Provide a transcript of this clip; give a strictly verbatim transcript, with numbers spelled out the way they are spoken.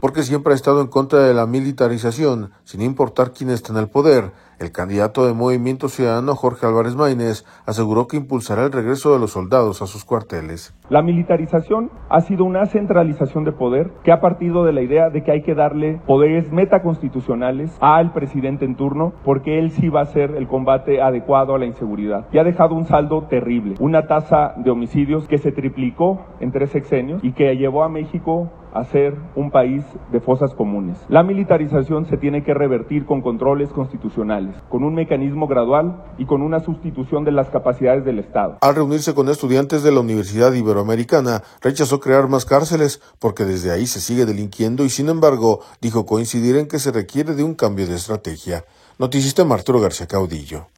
porque siempre ha estado en contra de la militarización, sin importar quién está en el poder. El candidato de Movimiento Ciudadano, Jorge Álvarez Maínez, aseguró que impulsará el regreso de los soldados a sus cuarteles. La militarización ha sido una centralización de poder que ha partido de la idea de que hay que darle poderes metaconstitucionales al presidente en turno, porque él sí va a hacer el combate adecuado a la inseguridad. Y ha dejado un saldo terrible, una tasa de homicidios que se triplicó en tres sexenios y que llevó a México a ser un país de fosas comunes. La militarización se tiene que revertir con controles constitucionales, con un mecanismo gradual y con una sustitución de las capacidades del Estado. Al reunirse con estudiantes de la Universidad Iberoamericana, rechazó crear más cárceles porque desde ahí se sigue delinquiendo y, sin embargo, dijo coincidir en que se requiere de un cambio de estrategia. Noticista Arturo García Caudillo.